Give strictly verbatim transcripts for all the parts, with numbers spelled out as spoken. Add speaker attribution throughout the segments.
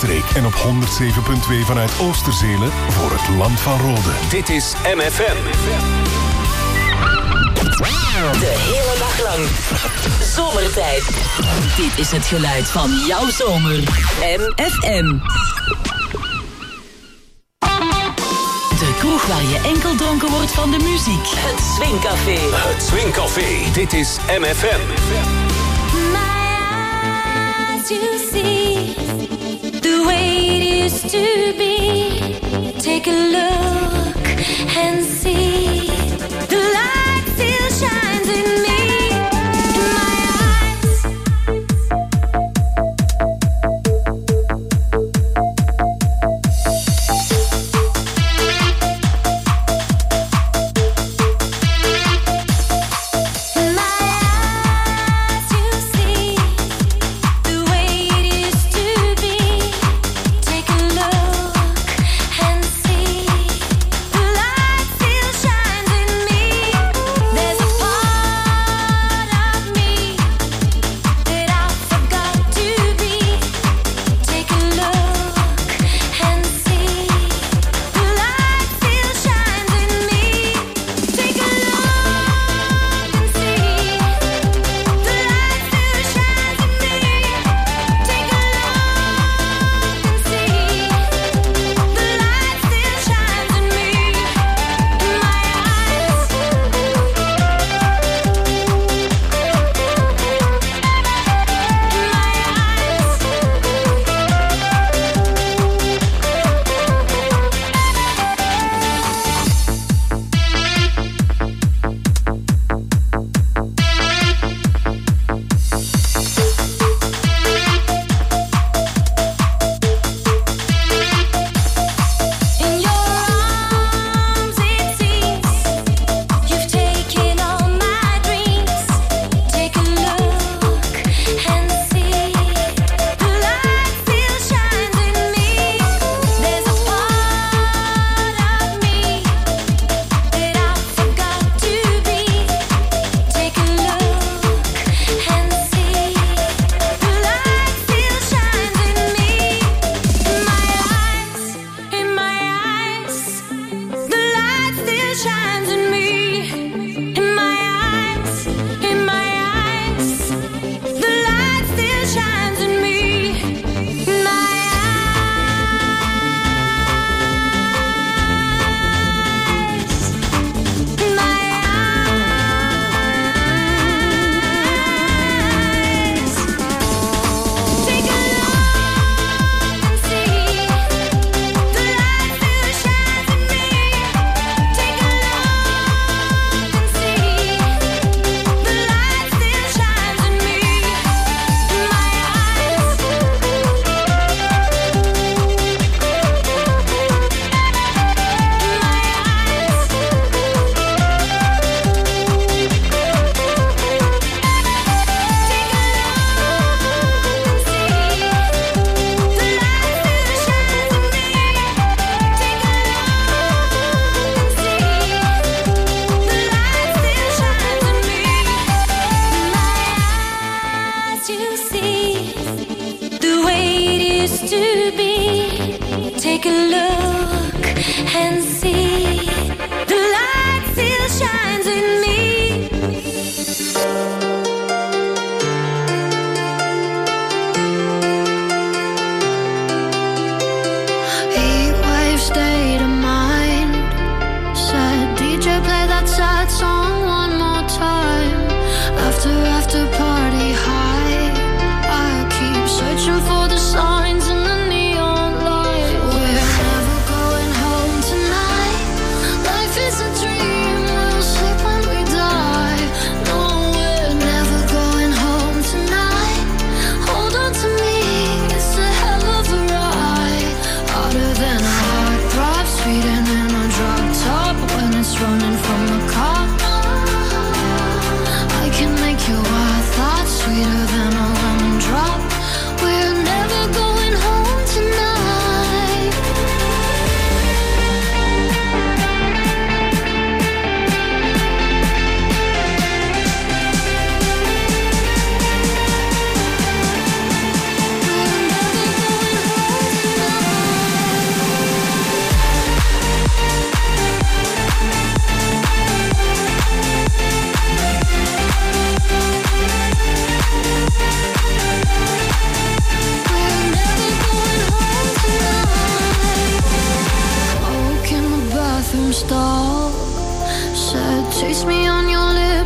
Speaker 1: Zaanstreek en op honderd zeven punt twee vanuit Oosterzelen voor het land van Rode.
Speaker 2: Dit is M F M.
Speaker 3: De hele dag lang. Zomertijd. Dit is het geluid van jouw zomer. M F M. De kroeg waar je enkel dronken wordt van de muziek. Het Swingcafé.
Speaker 2: Het Swingcafé. Dit is M F M.
Speaker 4: My eyes, you see the way it used to be. Take a look and see the light still shines in me. See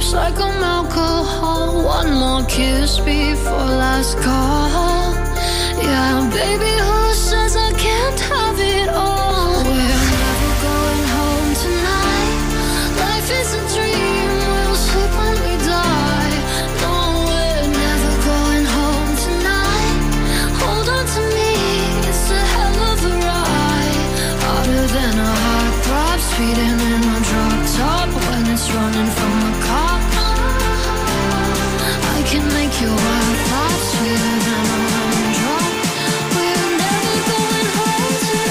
Speaker 5: lips like I'm alcohol. One more kiss before last call. Yeah, baby, who says I can't have it all? We're never going home tonight. Life is a dream, we'll sleep when we die. No, we're never going home tonight. Hold on to me, it's a hell of a ride. Harder than a heart throb, speeding in a drop top. When it's running from the cop, I can make your wild thoughts sweeter than a lemon drop. We're never going home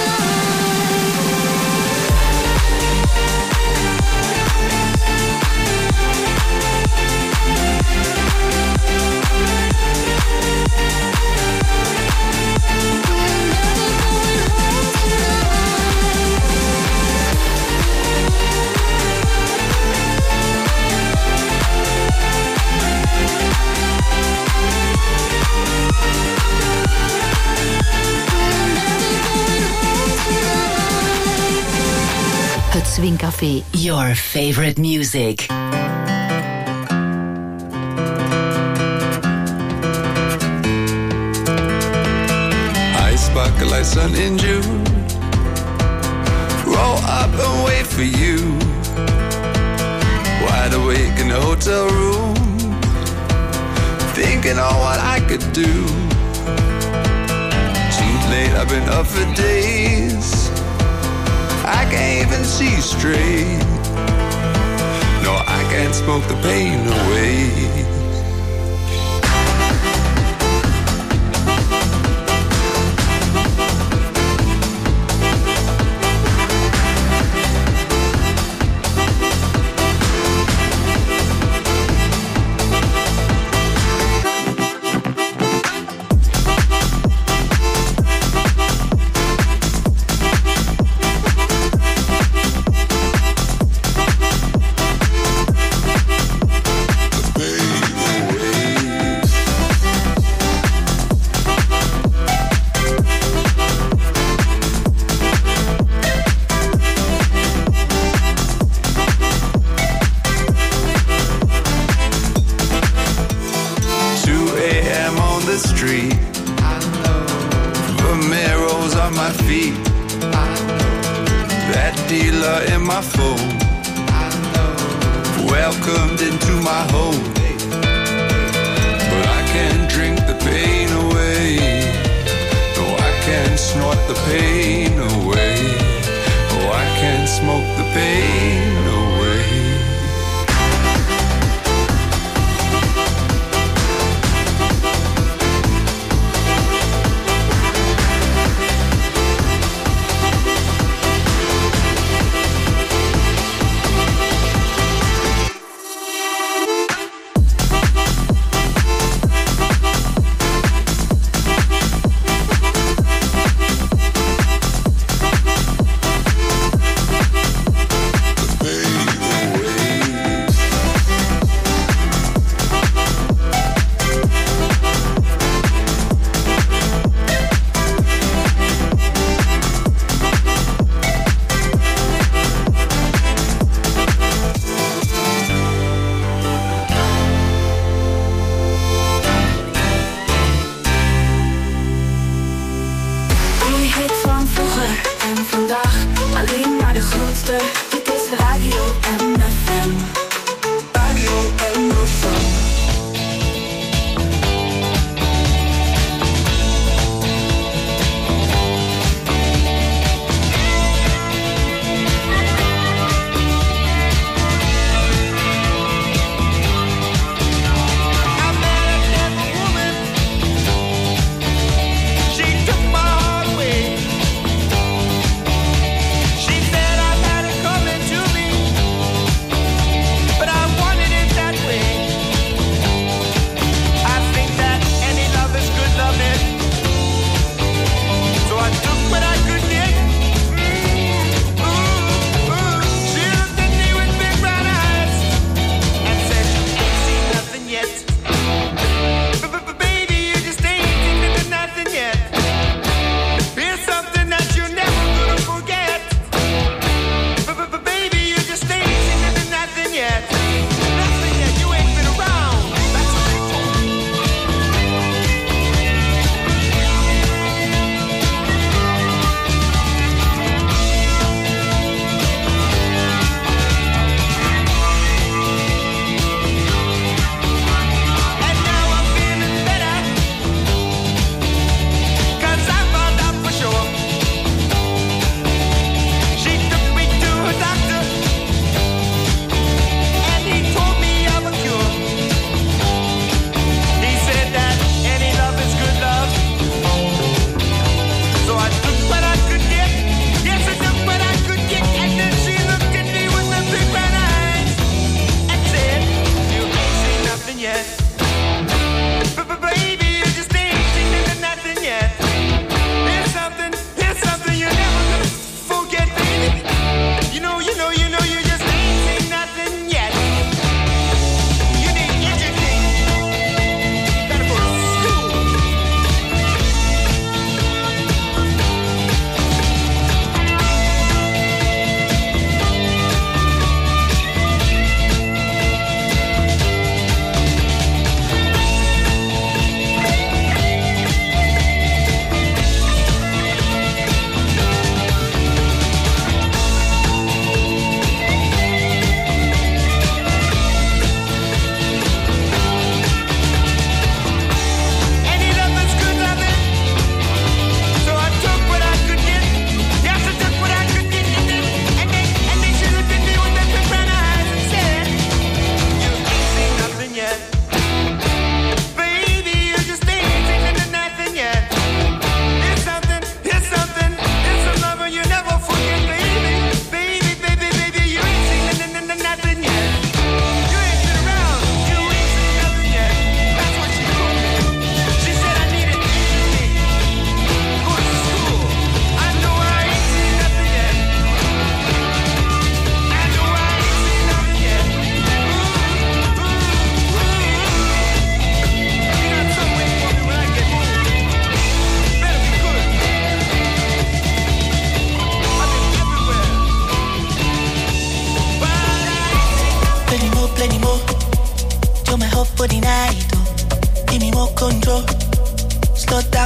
Speaker 3: Het Swingcafé, your favorite music.
Speaker 6: I sparkle like sun in June. Roll up and wait for you. Wide awake in the hotel room, thinking on what I could do. Too late, I've been up for days. I can't even see straight. No, I can't smoke the pain away.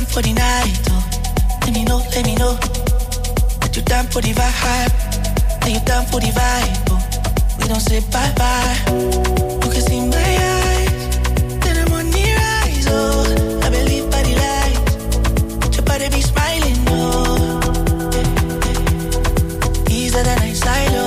Speaker 7: for the night, oh. Let me know, let me know that you down for the vibe. That you down for the vibe, oh. We don't say bye bye. You can see my eyes, then I'm on the rise, oh. I believe by the light, your body be smiling, oh. Easier than I silo.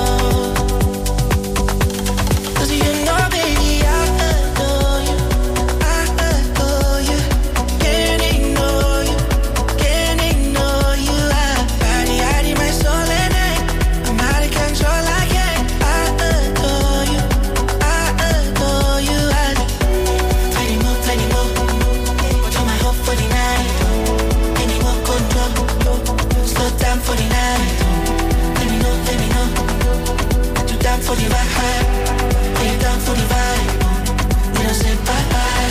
Speaker 7: Cause you know, baby, I adore you. I adore you. Can't ignore you. Can't ignore you. I body, I need my soul and I, I'm out of control. I can't. I adore you. I adore you. I do. Plenty more, plenty more. What's on my hope for the night? Any more control? Slow down for the night. Let me know, let me know. You down for the vibe? Are you down for the vibe? We don't say bye bye.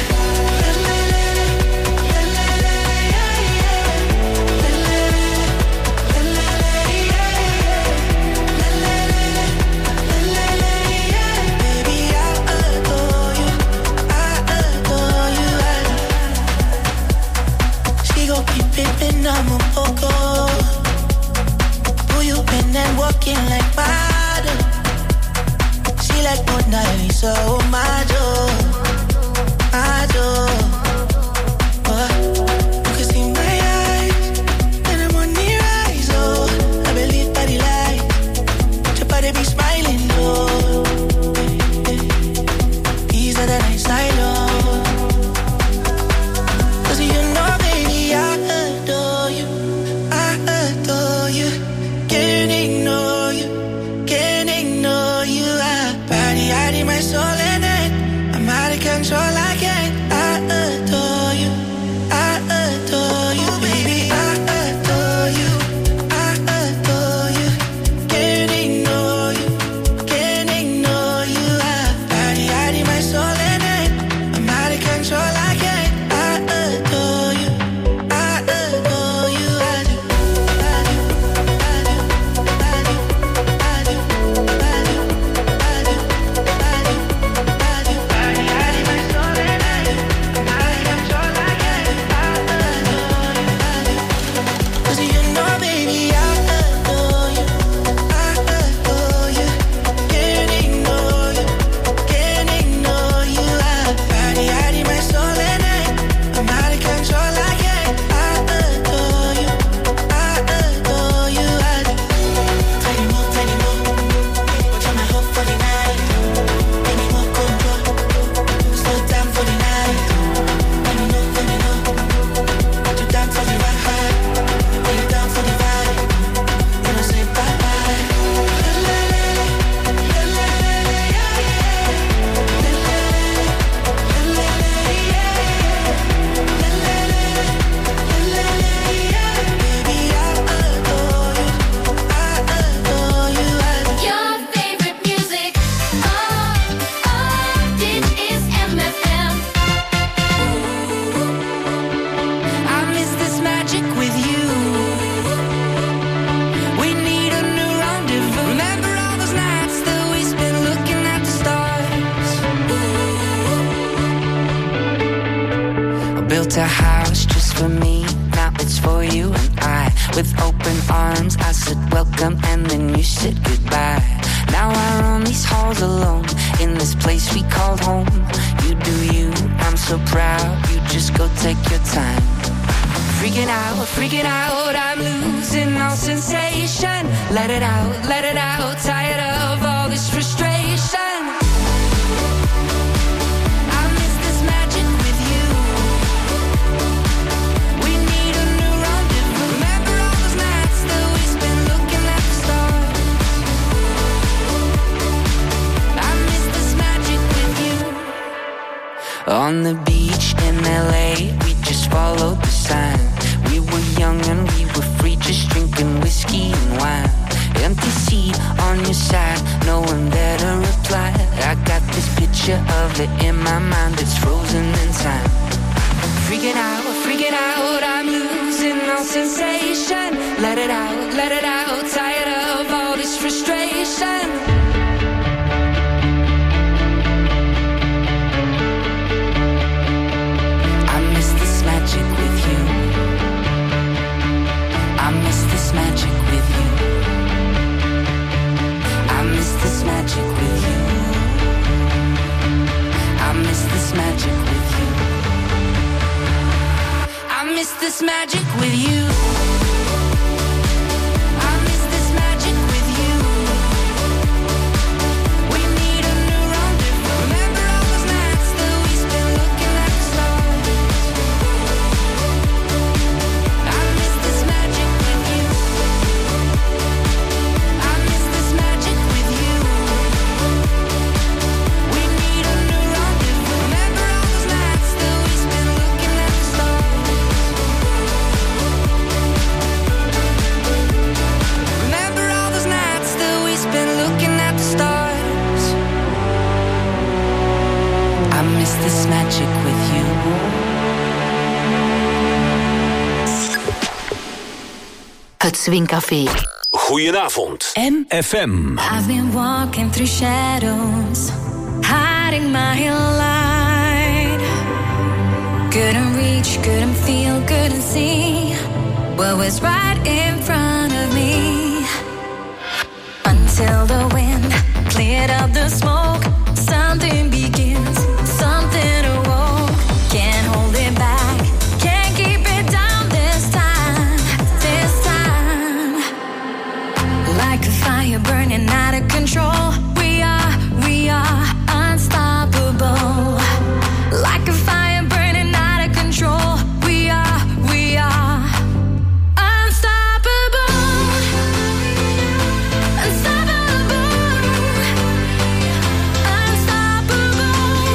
Speaker 7: Baby, I adore you. I adore you. She gon' keep pimpin', I'm a poco. Who you been and walking like water? She like Mona Lisa, oh my joy, my joy. Oh, you can see my eyes, and I'm on the rise, oh. I believe by the light, your body be smiling, oh. Easier than I silo. Cause you know, baby, I adore you. I adore you. Can't ignore you. Can't ignore you. I body, I need my soul and I, I'm out of control. I can't. I adore you. I adore you, baby. I adore you. I adore you. Can't ignore you. Can't ignore you. I body, I need my soul and I, I'm out of control. I can't. I adore you. I adore you. I do. I do. I do. I do. I do. I do. I do. I do. I do. Body, I need my soul and I do. I'm out of control. I can't. I adore you. I do. Cause you know, baby, I adore you. I adore you. Can't ignore you. Can't ignore you. I body, I need my soul and I, I'm out of control. I can't. I adore you. I adore you. I do. Plenty more, plenty more. What's on my hope for the night? Any more control? Slow down for the night. Let me know, let me know. You down for the vibe? Are you down for the vibe? We don't say bye bye. Baby, I adore you. I adore you. I do.
Speaker 5: Your favorite music, oh, oh, this is M F M.
Speaker 7: I miss this magic with you. We need a new rendezvous. Remember all those nights that we spent looking at the stars. I built a house just for me. Now it's for you and I. With open arms, I said welcome, and then you said goodbye. Now I roam these halls alone in this place we called home. You do you, I'm so proud. You just go take your time. Freaking out, freaking out, I'm losing all sensation. Let it out, let it out, tired of all this frustration. I miss this magic with you. We need a new rendezvous. Remember all those nights that we spent looking at the stars. I miss this magic with you. On the beach in L A, we just followed the sign. We were young and we were free, just drinking whiskey and wine. Empty seat on your side, no one there to reply. I got this picture of it in my mind that's frozen in time. Freaking out, freaking out, I'm losing all sensation. Let it out, let it out, tired of all this frustration. I miss this magic with you.
Speaker 3: Het Swingcafé.
Speaker 2: Goedenavond.
Speaker 3: M
Speaker 2: F M.
Speaker 4: I've been walking through shadows, hiding my light. Couldn't reach, couldn't feel, couldn't see what was right in front of me. Until the wind cleared up the smoke, something begins, something awoke. Can't hold it back, can't keep it down this time, this time. Like a fire burning out of control, we are, we are unstoppable. Like a fire burning out of control, we are, we are unstoppable. Unstoppable. Unstoppable.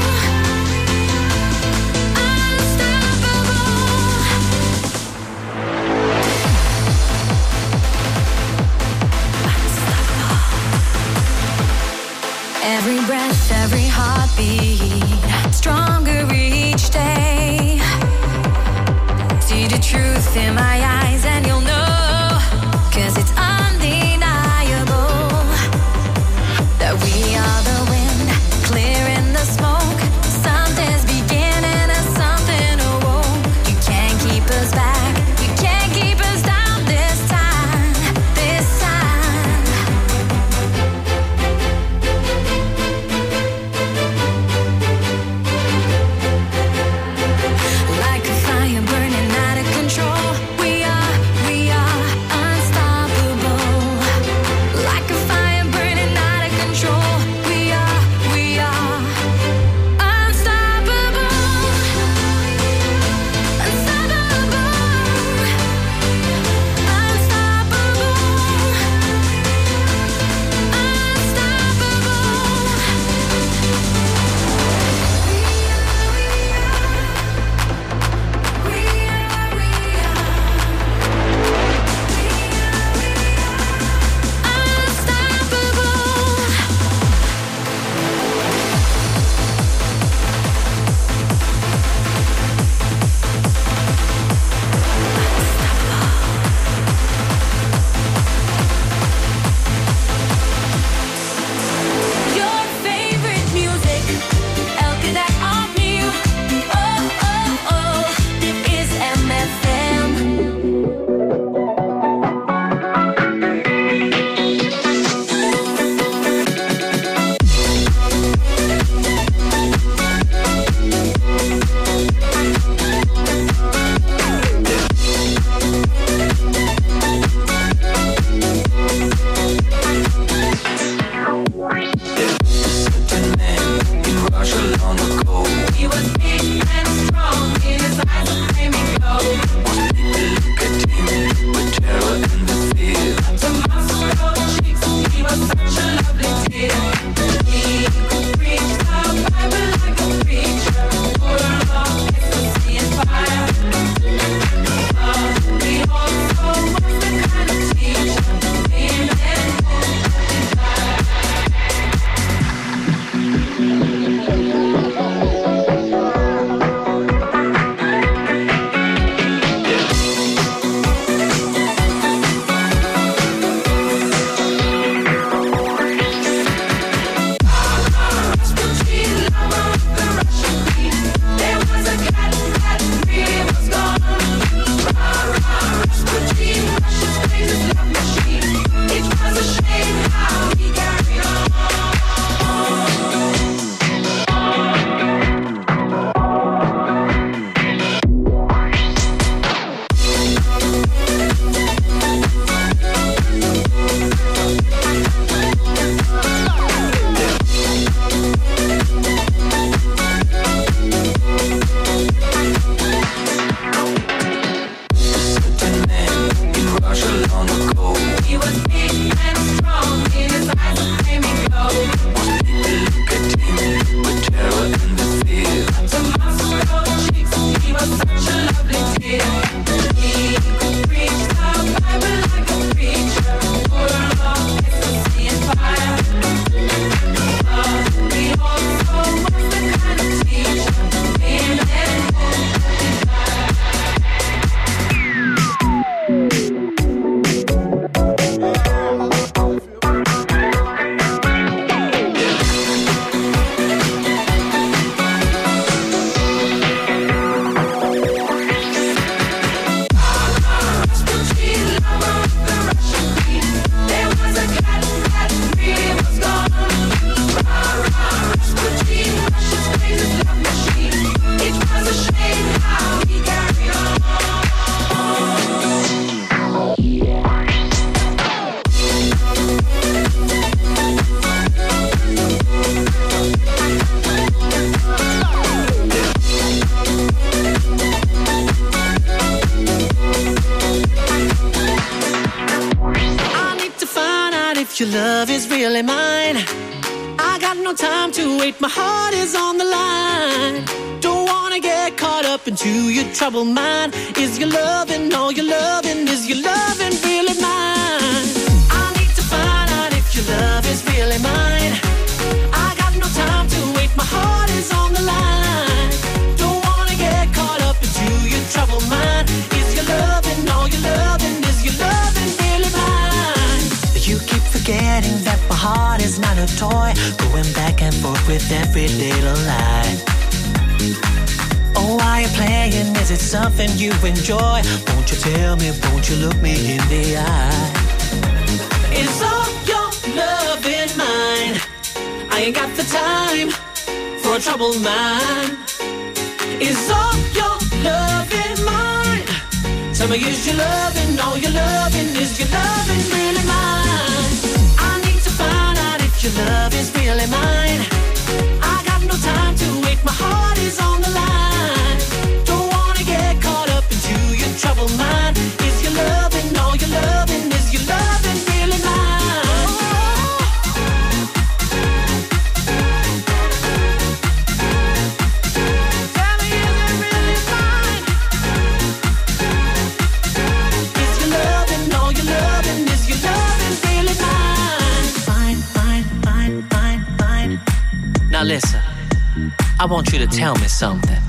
Speaker 4: Every breath, every heartbeat, stronger each day. See the truth in my eyes and you'll know, 'cause it's undeniable that we are the wind, clearing the smoke. Something's beginning and something awoke. You can't keep us back, you can't keep us down this time, this time. Like a fire burning out of control, we are,
Speaker 8: if your love is really mine. I got no time to wait, my heart is on the line. Don't wanna get caught up into your troubled mind. Is your loving, all your loving, is your loving really mine? I need to find out if your love is really mine. I got no time to wait, my heart is on the line. Don't wanna get caught up into your troubled mind. Is your loving, all your loving, is your loving really mine? You keep forgetting that my heart is not a toy, going back and forth with every little lie. Oh, why you playing? Is it something you enjoy? Won't you tell me, won't you look me in the eye? Is all your love in mine? I ain't got the time for a troubled mind. Is all your love in mine? Tell me, is your loving, all your loving, is your loving really mine? I need to find out if your love is really mine. I got no time to wait, my heart is on the line. Don't wanna get caught up into your troubled mind. Is your loving, all your loving, is your loving really mine? Tell me, is it really mine? Is your loving, all your loving, is your loving really mine? Fine, fine, fine, fine, fine. Now listen, I want you to tell me something.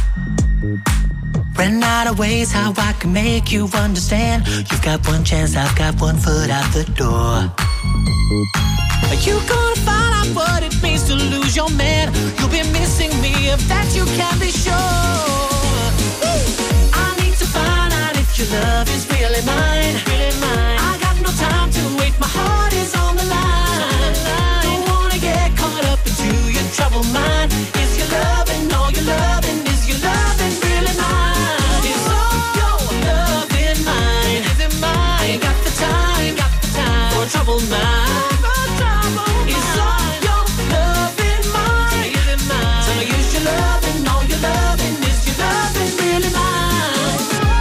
Speaker 8: Ran out of ways how I can make you understand. You've got one chance, I've got one foot out the door. Are you gonna find out what it means to lose your man? You'll be missing me, if that you can be sure. I need to find out if your love is really mine, really mine. I got no time to wait, my heart is on the line. Don't wanna get caught up into your troubled mind. Is your loving, all your loving, is your loving really mine? Is all your love in mine? Is it mine? I ain't got the time, got the time for a troubled mind. Is all your love in mine? Is it mine? Tell me, is your loving, all your loving, is your loving really mine?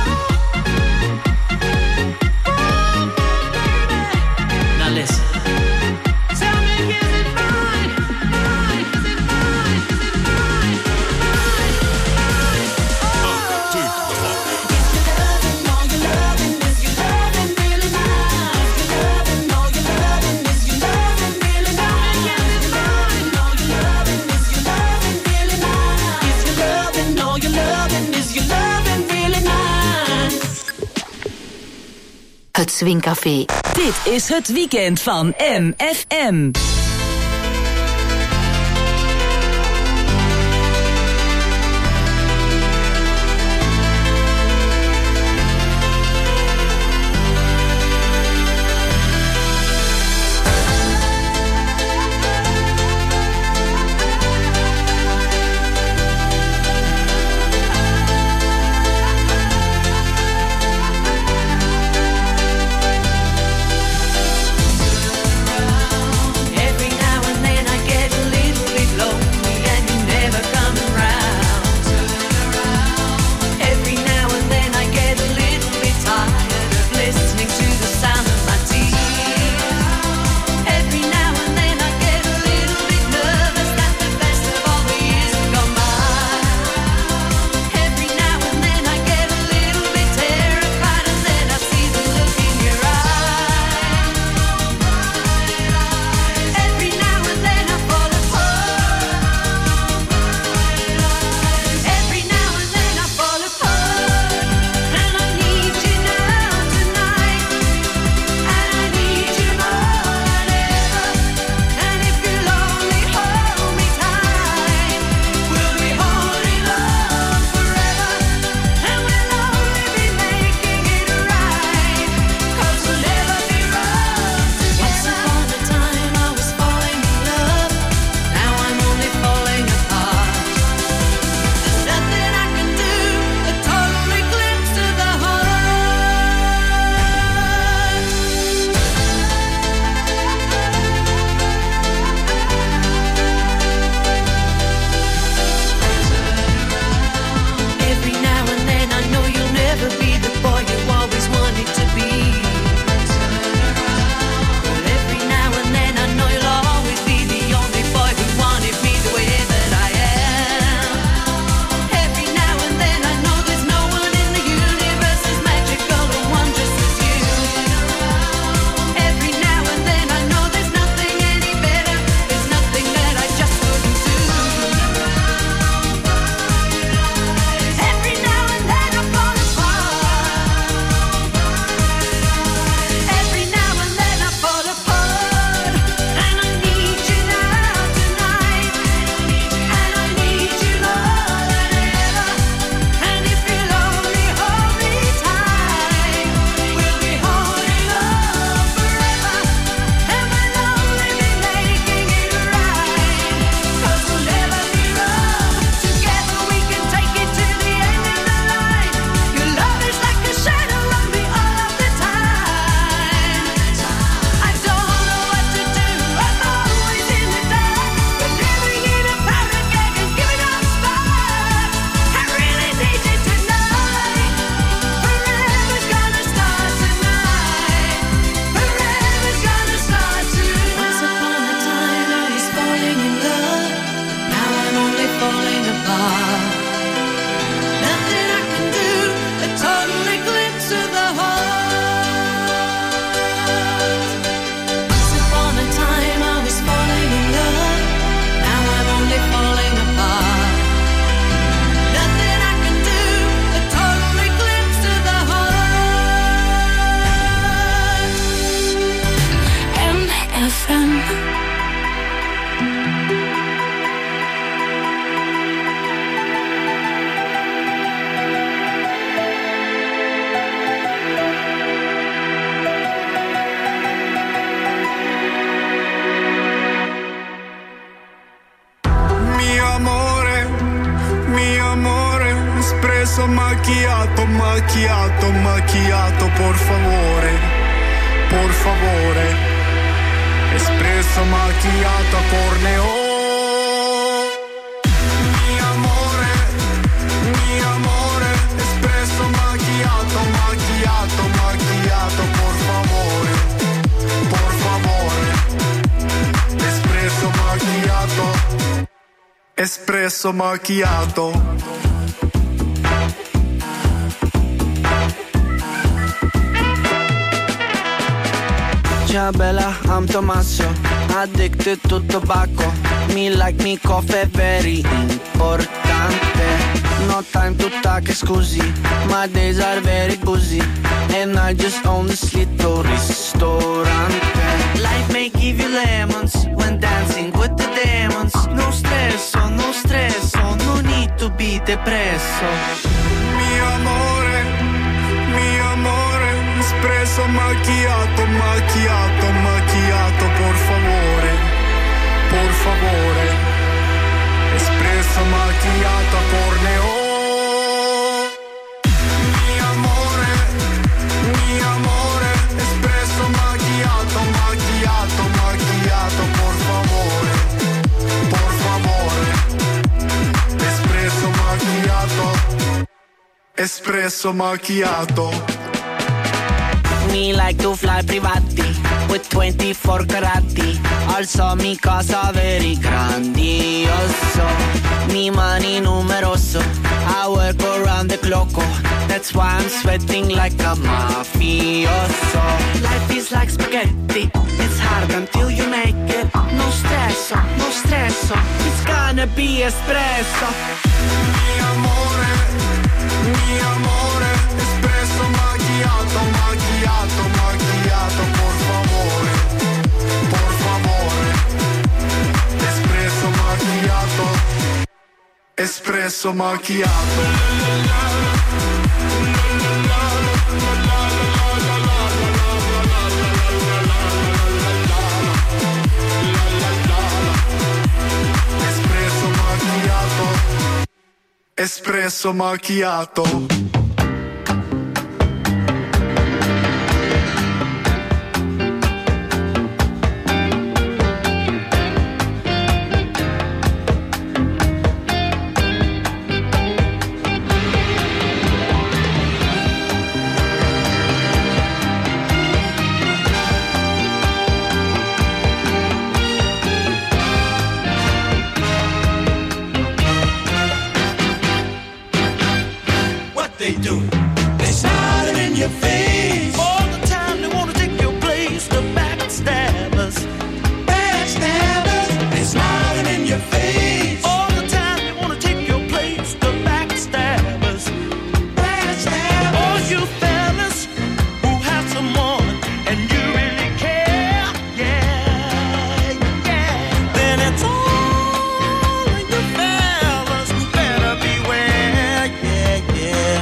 Speaker 8: Now listen. Tell me, is it mine? Mine? Is it mine? Is it mine? Mine? Mine? Oh. Is your loving, all your loving, is your loving really mine? Is your loving, all your loving, is your loving really mine? Is your loving, all your loving, is your loving really mine? Is your loving, all your loving, is your loving really mine?
Speaker 3: Het Swingcafé. Dit is het weekend van M F M.
Speaker 8: Every
Speaker 6: espresso macchiato, macchiato, macchiato, por favore, por favore. Espresso macchiato a corneo. Mi amore, mi amore. Espresso macchiato, macchiato, macchiato, por favore, por favore. Espresso macchiato, espresso macchiato.
Speaker 9: Ciao bella, I'm Tommaso, addicted to tobacco. Me like me coffee, very importante. No time to talk, scusi, my days are very busy. And I just own this little ristorante. Life may give you lemons when dancing with the demons. No stresso, no stresso, no need to be depresso.
Speaker 6: Mi amore, mi amore. Espresso macchiato, macchiato, macchiato, por favore, por favore. Espresso macchiato a corneo. Mi amore, mi amore. Espresso macchiato, macchiato, macchiato, por favore, por favore. Espresso macchiato, espresso macchiato.
Speaker 9: Me like to fly privati with twenty-four carati. Also mi casa very grandioso. Mi money numeroso. I work around the clock. That's why I'm sweating like a mafioso. Life is like spaghetti. It's hard until you make it. No stresso, no stresso. It's gonna be espresso.
Speaker 6: Mi amore, mi amore. Espresso macchiato, macchiato, macchiato, por favore, por favore. Espresso macchiato, espresso macchiato. Espresso macchiato, espresso macchiato.
Speaker 7: They do. They smiling in your face
Speaker 8: All the time they wanna take your place. The backstabbers,
Speaker 7: backstabbers. They smiling in your face
Speaker 8: all the time they wanna take your place. The backstabbers,
Speaker 7: backstabbers.
Speaker 8: all you fellas who have someone and you really care, yeah, yeah. Then it's all of you fellas who better beware, yeah, yeah.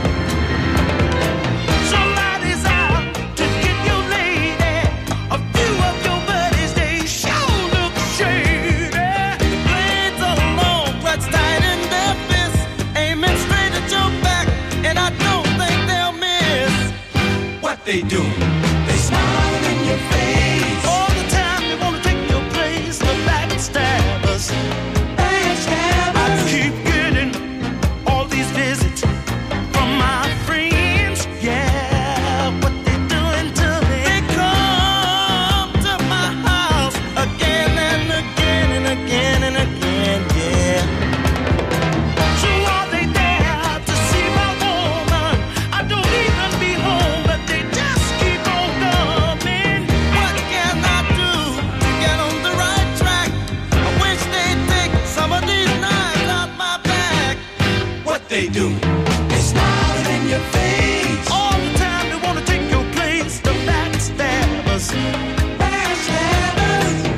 Speaker 8: Somebody's out to get your lady. A few of your buddies, they sure look shady. The blades are long, clutched tight in their fists, aiming straight at your back, and I don't think they'll miss.
Speaker 7: What they do? They smiling in your face
Speaker 8: All the time they wanna take your place. The backstabbers,
Speaker 7: backstabbers.
Speaker 8: I keep getting all these visits from my friends. Yeah, what they doing to me? They come to my house again and again and again and again. Yeah. So are they there to see my woman? I don't even be home, but they just keep on coming. What can I do to get on the right track? I wish they'd take some of these knives out my back.
Speaker 7: What they do? They smiling in your face
Speaker 8: All the time they wanna take your place. The backstabbers,
Speaker 7: backstabbers.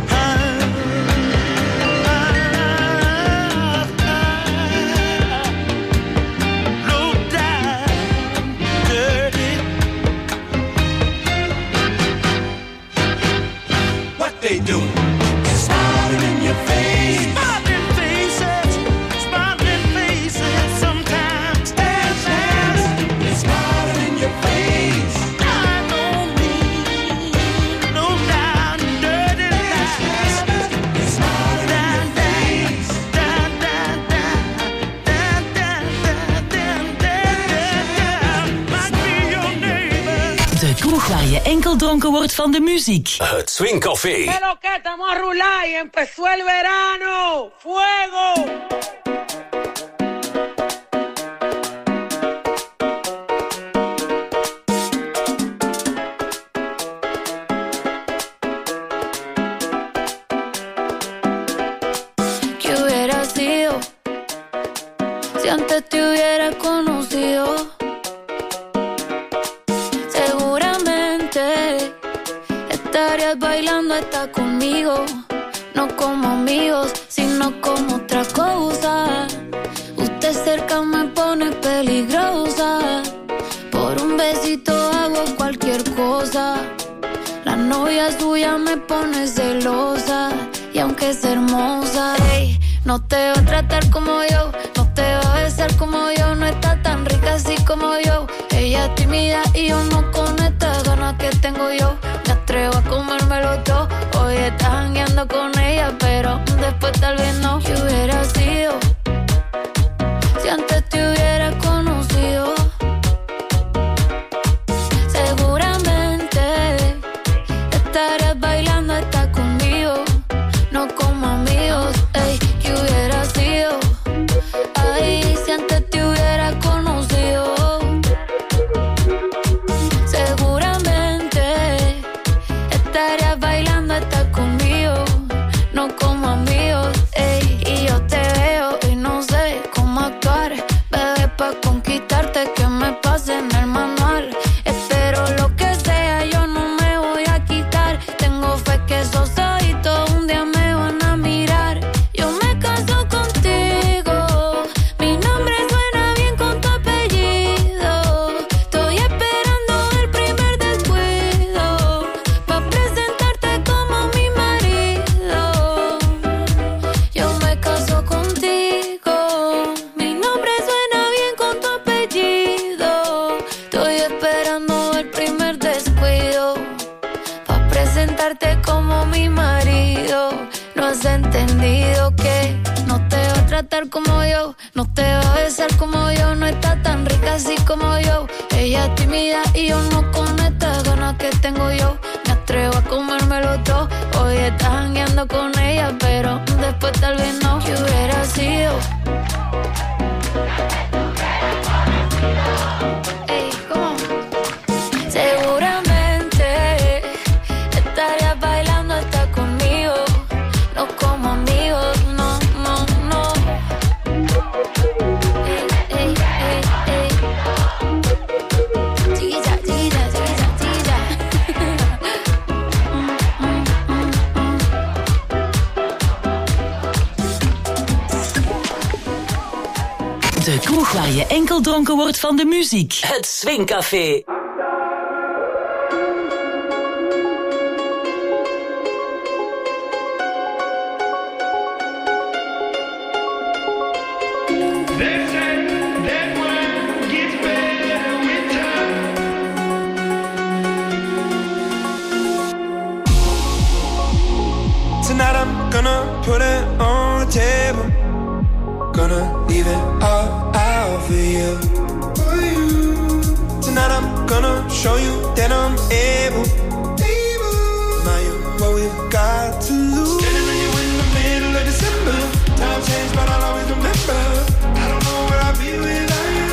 Speaker 8: low down, dirty.
Speaker 7: What they do? They smiling in your face
Speaker 8: Smiling faces, smiling faces. Sometimes
Speaker 3: je enkel dronken wordt van de muziek.
Speaker 2: Het Swingcafé.
Speaker 10: Pero que estamos a rular y empezó el verano. ¡Fuego!
Speaker 5: ¿Qué hubiera sido si antes te hubiera conocido? Seguramente estarías bailando hasta conmigo, no como amigos, sino como otra cosa. Usted cerca me pone peligrosa, por un besito hago cualquier cosa. La novia suya me pone celosa, y aunque es hermosa, ey, no te va a tratar como yo, no te va a besar como yo, no está tan rica así como yo. Ella es tímida y yo no, con estas ganas que tengo yo me atrevo a comérmelo todo. Hoy estás jangueando con ella, pero después tal vez no. ¿Qué hubiera sido si antes te hubiera conocido? Seguramente estarías bailando hasta conmigo, no como amigos. Ey, ¿qué hubiera sido? Ay, si antes te hubiera conocido. Seguramente estarías bailando hasta conmigo, no como amigos. Ey, y yo te veo y no sé cómo actuar, bebé, pa' conquistarte, que me pase en el manual. Espero lo que sea, yo no me voy a quitar. Tengo fe que esos ojitos un día me van a mirar. Yo me caso contigo, mi nombre suena bien con tu apellido. Estoy esperando el primer descuido pa' presentarte como mi marido. Yo me caso contigo, mi nombre suena bien con tu apellido. Estoy esperando el primer descuido pa' presentarte como mi marido. No has entendido que no te va a tratar como yo, no te va a besar como yo, no está tan rica así como yo. Ella es tímida y yo no, con estas ganas que tengo yo me atrevo a comérmelo todo. Hoy estás jangueando con ella, pero después tal vez no. ¿Qué hubiera sido? Ey, ¿cómo? Seguramente estarías bailando hasta conmigo, no como amigos, no, no, no. Ey, ey, ey, ey. Chiquilla, chiquilla, chiquilla, chiquilla. Mm, mm, mm, mm.
Speaker 3: De kroeg waar je enkel dronken wordt van de muziek.
Speaker 2: Het Swingcafé.
Speaker 6: Tonight I'm gonna put it on the table. Gonna leave it all out for you. Tonight I'm gonna show you that I'm able. Now you what we've got to lose. Standing on you in the middle of December. Time changed, but I'll always remember. I don't know where I'll be without you.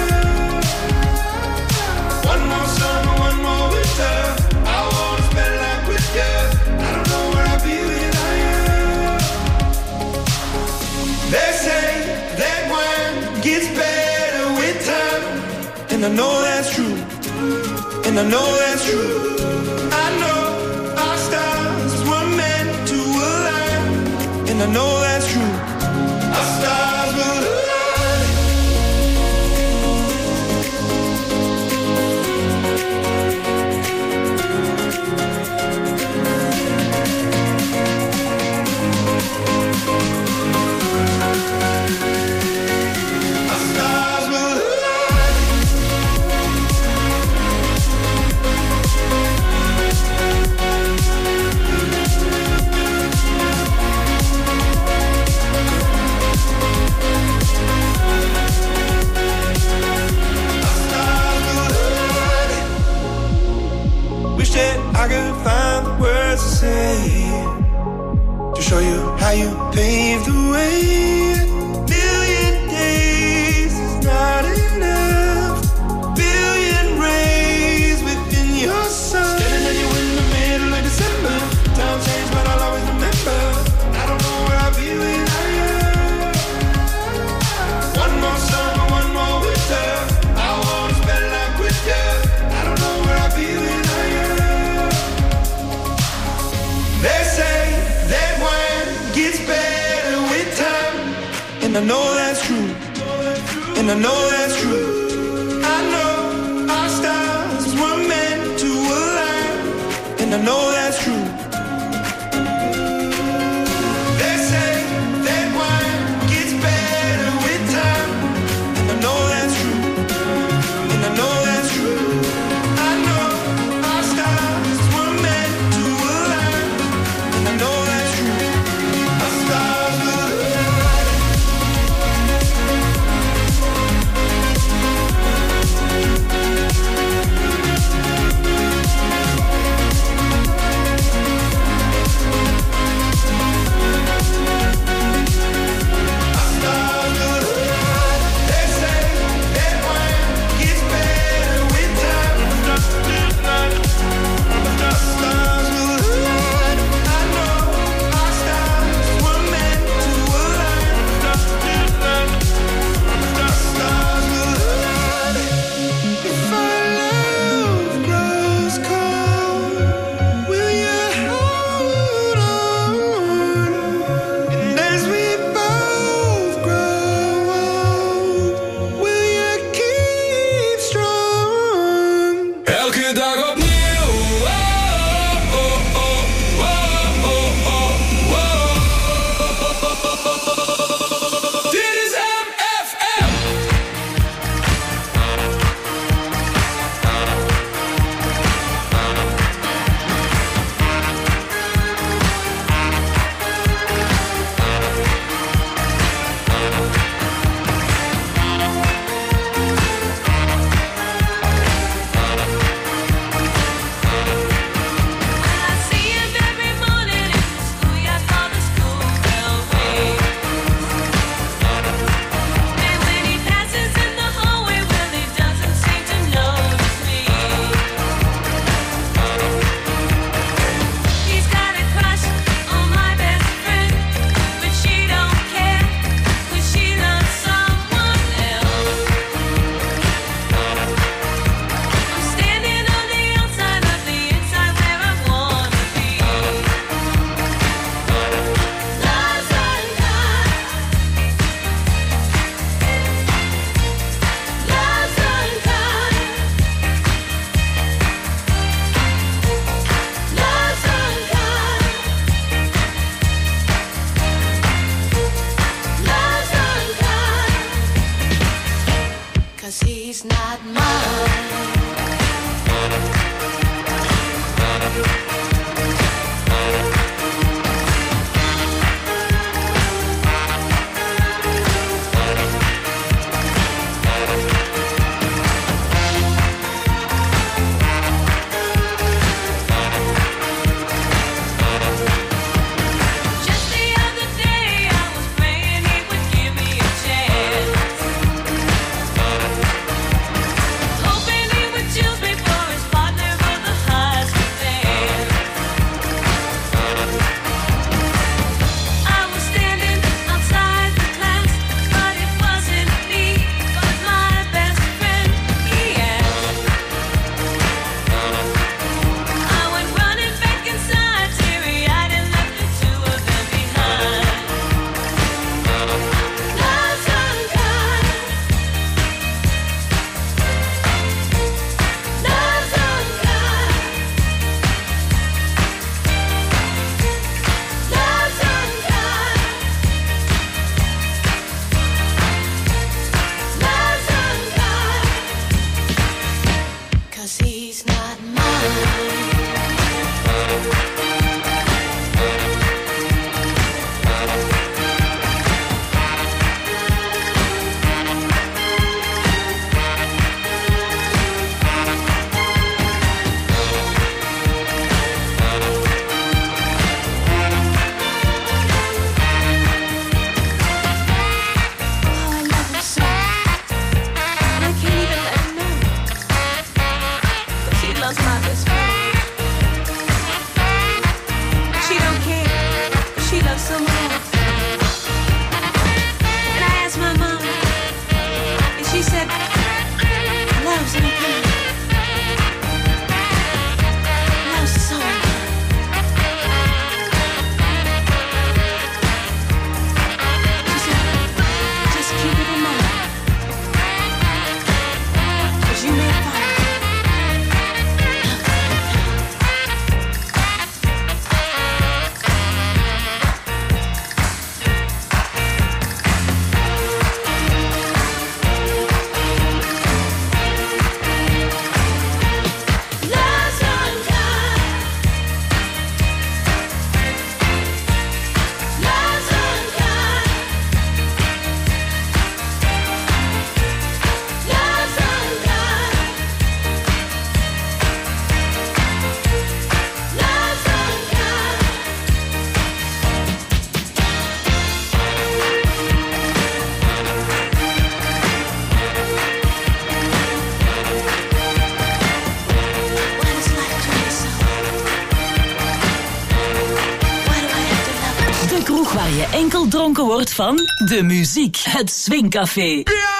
Speaker 6: One more summer, one more winter. I wanna spend life with you. I don't know where I'll be without you. They say that wine gets better with time, and I know that's true, and I know that's true. I know our stars were meant to align, and I know that's true. Our stars will align. I can find the words to say to show you how you paved the way. Million days is not enough. Billion rays within your sun. Standing on you in the middle of December. Time changed, but I'll always remember. I don't know where I'll be when I am. One more summer, one more winter. I wanna spend life with you. I don't know where I'll be when I am. They say that wine gets better with time, and I know that's true, and I know that's true. I know our stars were meant to align, and I know that's true. They say that wine gets better with time, and I know that's true, and I know that's true. I know our stars were meant to align, and I know that's true. Our stars will align.
Speaker 3: Waar je enkel dronken wordt van de muziek. Het Swing Café.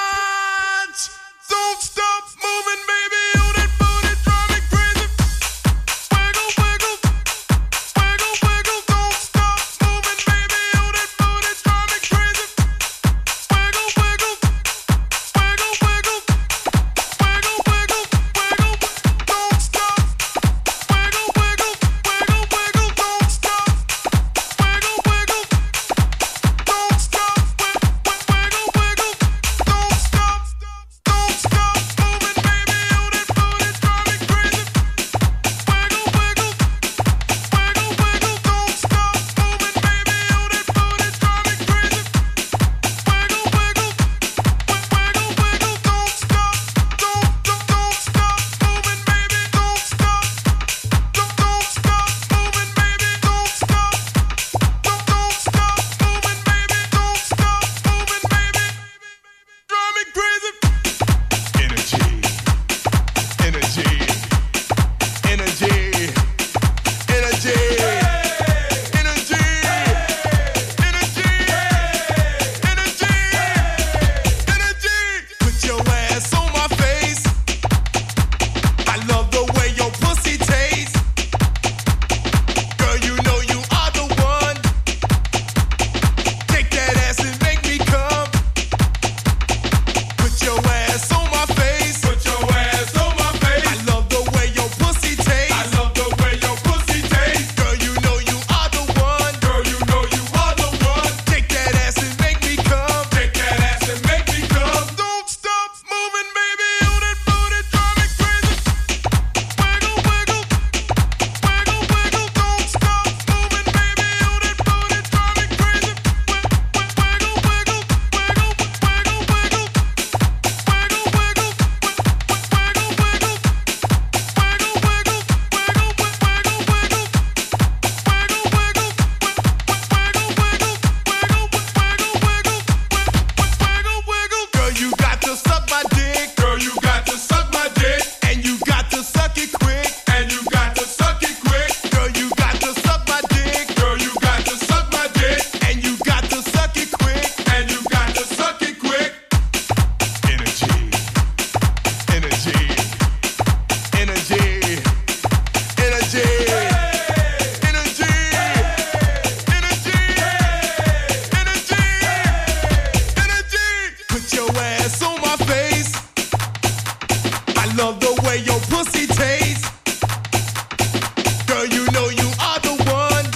Speaker 6: Don't stop moving, baby. Oh, that booty drive me crazy. Wiggle, wiggle, wiggle, wiggle. Don't stop moving, baby. Oh, that booty drive me crazy. Wiggle, wiggle, wiggle, wiggle, wiggle, wiggle, wiggle. Don't stop. Wiggle, wiggle, wiggle, wiggle. Don't stop. Wiggle, wiggle. Don't stop. Wiggle, wiggle. Don't stop. Don't stop moving, baby. Oh, that booty drive me crazy. Wiggle, wiggle, wiggle, wiggle. Don't stop moving, baby. Oh, that booty drive me crazy. Wiggle, wiggle, wiggle, wiggle. Don't stop, don't, don't, don't stop moving, baby. Don't stop, don't, don't stop moving, baby. Don't stop, don't, don't stop moving, baby. Don't stop moving, baby. Drive me crazy. Energy, energy, energy, energy, energy, energy, energy, energy. Put your ass on my face. I love the way your pussy tastes. Girl, you know you are the one. Take that ass and make me come. Put your ass on my face. Put your ass on my face. I love the way your pussy tastes. I love the way your pussy tastes. Girl, you know you are the one. Girl, you know you are the one. Take that ass and make me come. Take that ass and make me come. Don't stop moving, baby. Oh, that booty drive me crazy. Wiggle, wiggle, wiggle, wiggle. Don't stop moving, baby. Oh, that booty drive me crazy. Wiggle, wiggle, wiggle, wiggle, wiggle, wiggle. Wiggle, wiggle, wiggle, wiggle, wiggle, wiggle, wiggle, wiggle, wiggle, wiggle, wiggle. Girl, you got to suck my dick. Girl, you got to suck my dick. And you got to suck it quick. And you got to suck it quick. Girl, you got to suck my dick. Girl, you got to suck my dick. And you got to suck it quick. And you got to suck it quick. Energy, energy, energy, energy, energy, energy, energy, energy. Put your ass on my face. I love the way your pussy tastes. Girl, you know you are the one.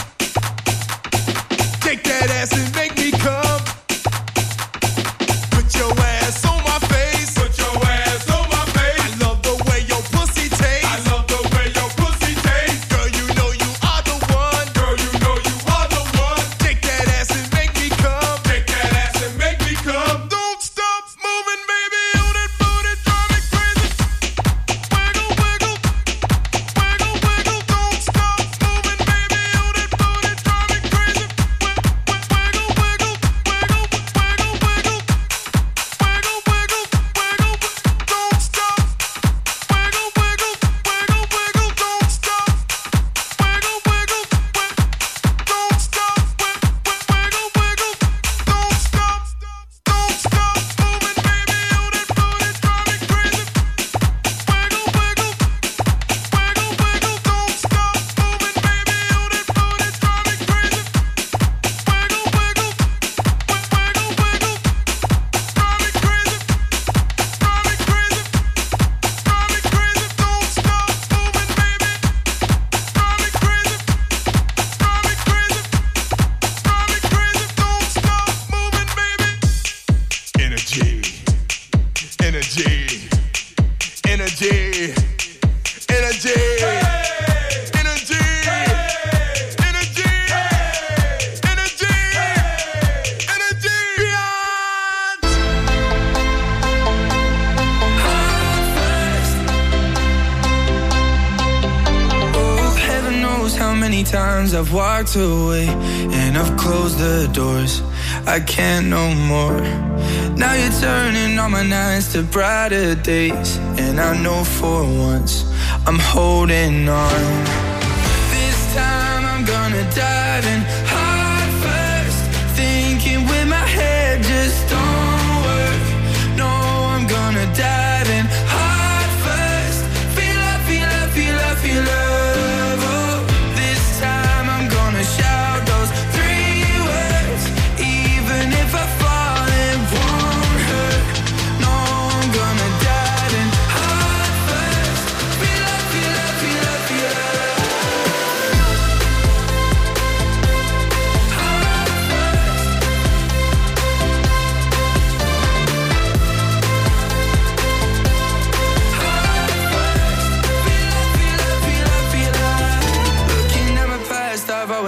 Speaker 6: Take that ass and make me come. Put your ass on my face. Put your ass on my face. I love the way your pussy tastes. I love the way your pussy tastes. Girl, you know you are the one. Girl, you know you are the one. Take that ass and make me come. Take that ass and make me come. Don't stop moving, baby. Oh, that booty drive me crazy. Wiggle, wiggle, wiggle, wiggle. Don't stop moving, baby. Oh, that booty drive me crazy. Wiggle, wiggle, wiggle, wiggle, wiggle. Wiggle, wiggle, wiggle, don't stop. Wiggle, wiggle, wiggle, wiggle, don't stop. Wiggle, wiggle, don't stop. Wiggle, wiggle, don't stop. Don't stop moving, baby. Oh, that booty drive me crazy. Wiggle, wiggle, wiggle, wiggle, don't stop moving, baby. Oh, that booty drive me crazy. Wiggle, wiggle, wiggle, wiggle, drive me crazy. Drive me crazy. Drive me crazy. Don't stop moving, baby. Drive me crazy. Drive me crazy. Drive me crazy. Don't stop moving, baby. Energy, energy, energy, energy, energy, energy, energy, energy. Beyond.
Speaker 11: Oh, heaven knows how many times I've walked away and I've closed the doors. I can't no more. Now you're turning all my nights to brighter days, and I know for once I'm holding on. This time I'm gonna dive in hard first.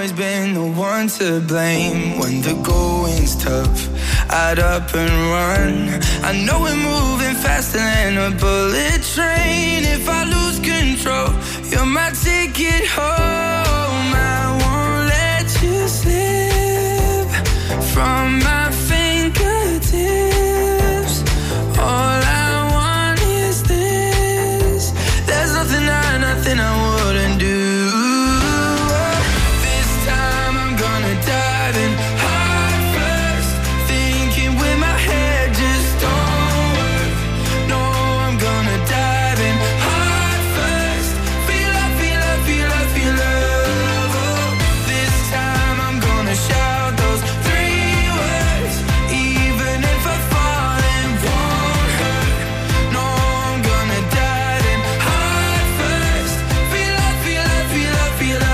Speaker 11: always been the one to blame. When the going's tough, I'd up and run. I know we're moving faster than a bullet train. If I lose control, you're my ticket home. I won't let you slip from my fingertips. All I want is this. There's nothing I, nothing I wouldn't do. This time I'm gonna dive in heart first, thinking with my head just don't work. No, I'm gonna dive in heart first. Feel love, feel love, feel love, feel love. Oh, this time I'm gonna shout those three words, even if I fall, it won't hurt. No, I'm gonna dive in heart first. Feel love, feel love, feel love, feel love.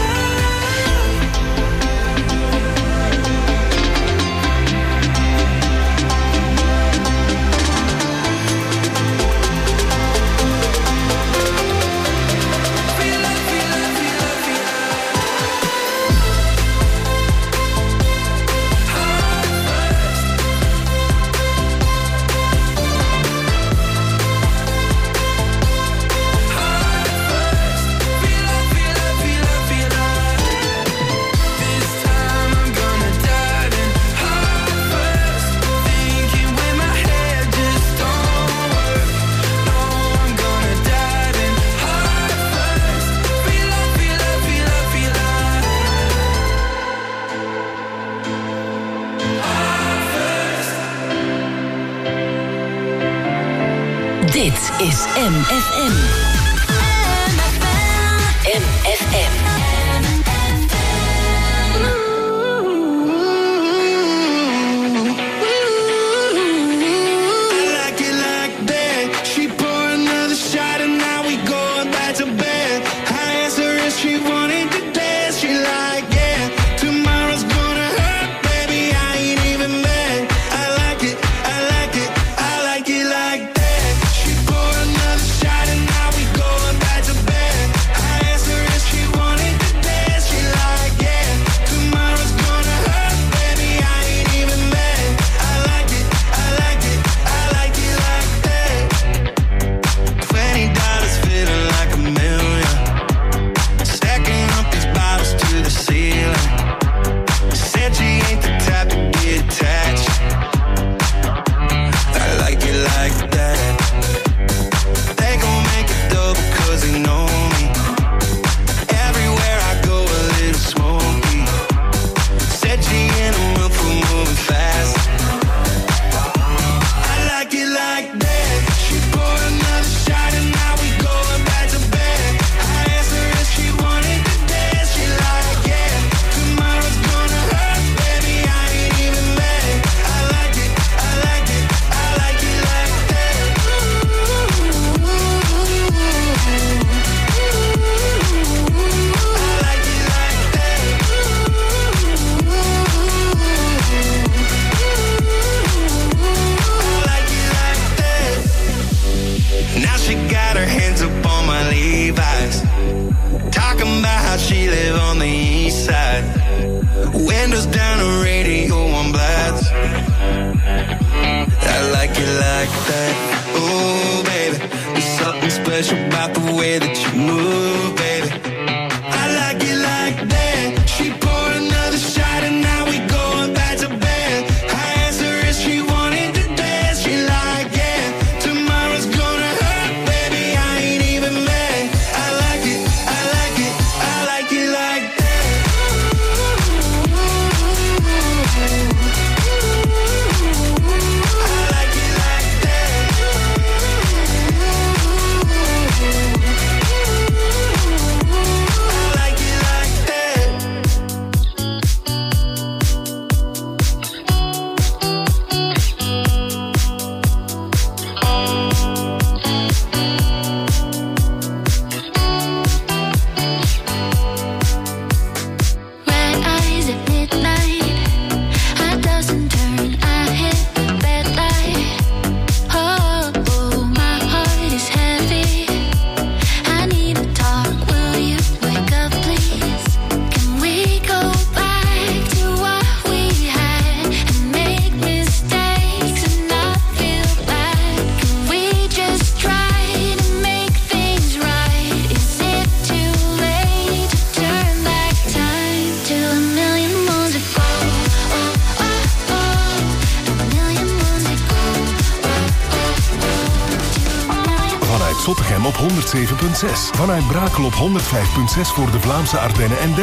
Speaker 3: Dit is M F M. M F M.
Speaker 6: Like it like that. She pour another shot and now we going back to bed. I asked her if she wanted to dance. She like, yeah. Tomorrow's gonna hurt, baby. I ain't even mad. I like it, I like it, I like it like that. She pour another shot and now we going back to bed. I asked her if she wanted to dance. She like, yeah. Tomorrow's gonna hurt, baby. I ain't even mad. I like it, I like it, I like it like that. Twenty dollars feeling like a million. Stacking up these bottles to the ceiling. Said she ain't the type to get attached. I like it like that. They gon' make it double cause they know me. Everywhere I go a little smoky. Said she in the mood for moving fast. I like it like that. She pour another shot and now we going back to bed. I asked her if she wanted to dance. She like, yeah. Tomorrow's gonna hurt, baby. I ain't even mad. I like it, I like it, I like it like that. I like it like that. I like it like that. Now she got her hands up on my Levi's, talking about how she live on the east side. Windows down, the radio on blast. Set you ain't the type to get attached. I like it like that. Twenty dollars feeling like a million. Stacking up these bottles to the ceiling. Said she ain't the mood for moving fast. I like it, I like it, I like it like that. Now she got her hands up on my Levi's, talking about how she live on the east side. Windows down, the radio on blast. I like it like that. Oh, baby, there's something special about the way that you move, baby. I like it like that. She pour another shot and now we going back to bed. I asked her if she wanted to dance. She like, yeah. Tomorrow's gonna hurt, baby. I ain't even mad. I like it, I like it, I like it like that. I like it like that.
Speaker 1: Zottegem op honderd zeven komma zes. Vanuit Brakel op honderd vijf komma zes voor de Vlaamse Ardennen en